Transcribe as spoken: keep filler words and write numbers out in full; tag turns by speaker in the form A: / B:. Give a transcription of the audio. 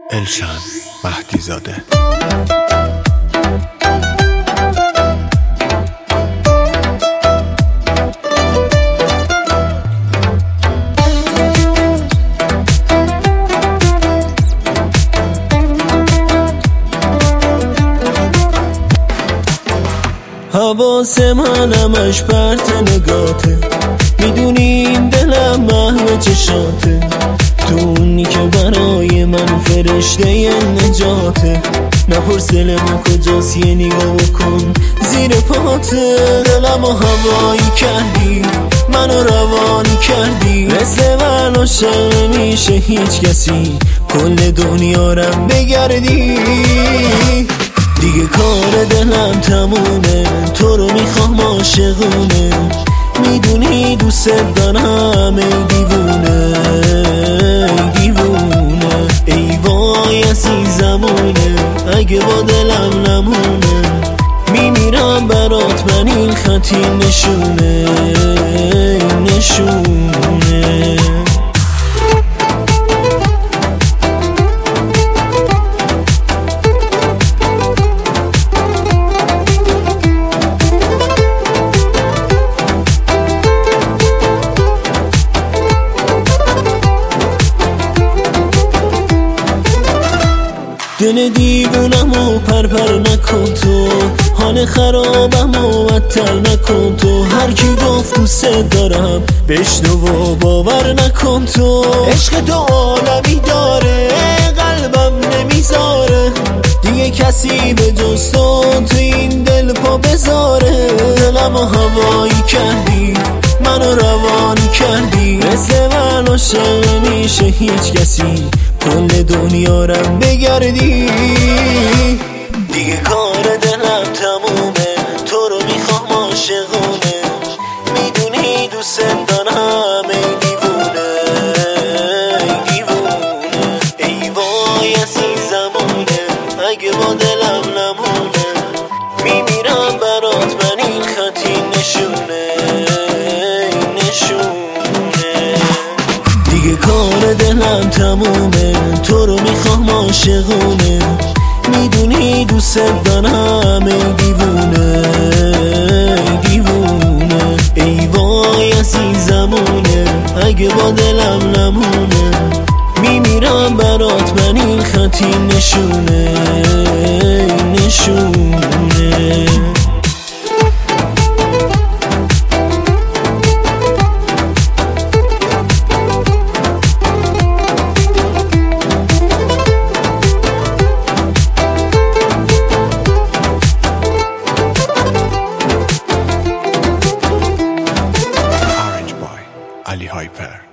A: الشن مهدی زاده.
B: حواس من همش پرت نگاته، میدونی این دلم محو چشاته، تو اونی که برای من فرشته نجاته. نپرس دلم کجاست یه نگاه بکن زیر پاته. دلمو هوایی کردی، منو روانی کردی، مثل من عاشق نمیشه هیچ کسی، کل دنیا رم بگردی. دیگه کار دلم تمومه، تو رو میخوام عاشقونه، میدونی دوست دارم ای دیوونه ای دیوونه. ای وای عزیزمونه، اگه با دلم نمونه، میمیرم برات من این خطی نشونه نشونه. دل دیوونم و پرپر نکن تو، حال خرابم و بدتر نکن تو. هر کی گفت دوست دارم بشنو و باور نکن تو. عشق تو عالمی داره، قلبم نمیذاره دیگه کسی به جز تو تو این دل پا بذاره. دلمو هوایی کردی، منو روانی کردی، مثل من عاشق نمیشه هیچ کسی، کل دنیا رم بگردی. دیگه کار دلم تمومه، تو رو میخوام عاشقونه، میدونی دوست دارم ای دیوونه ای دیوونه. ای وای عزیزمونه، اگه با دلم نمونه، میمیرم برات من این خطی نشونه نشونه. دیگه کار دلم تمومه، تو رو میخوام عاشقونه، میدونی دوست دارم ای دیوونه ای دیوونه. ای وای عزیزمونه، اگه با دلم نمونه، میمیرم برات من این خطی نشونه نشونه.
A: Ali Hyper.